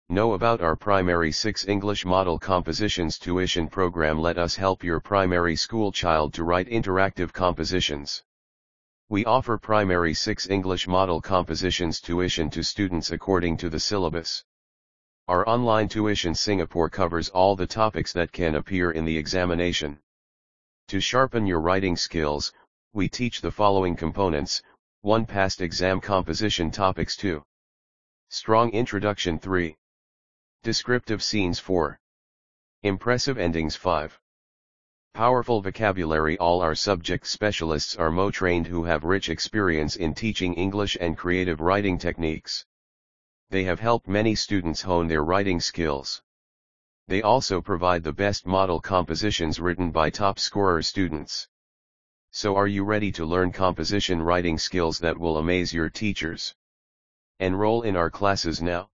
Know about our Primary 6 English Model Compositions tuition program. Let us help your primary school child to write interactive compositions. We offer Primary 6 English Model Compositions tuition to students according to the syllabus. Our online tuition Singapore covers all the topics that can appear in the examination. To sharpen your writing skills, we teach the following components: 1. Past exam composition topics. 2. Strong introduction. 3. Descriptive scenes. 4. Impressive endings. 5. Powerful vocabulary. All our subject specialists are MO trained who have rich experience in teaching English and creative writing techniques. They have helped many students hone their writing skills. They also provide the best model compositions written by top scorer students. So are you ready to learn composition writing skills that will amaze your teachers? Enroll in our classes now.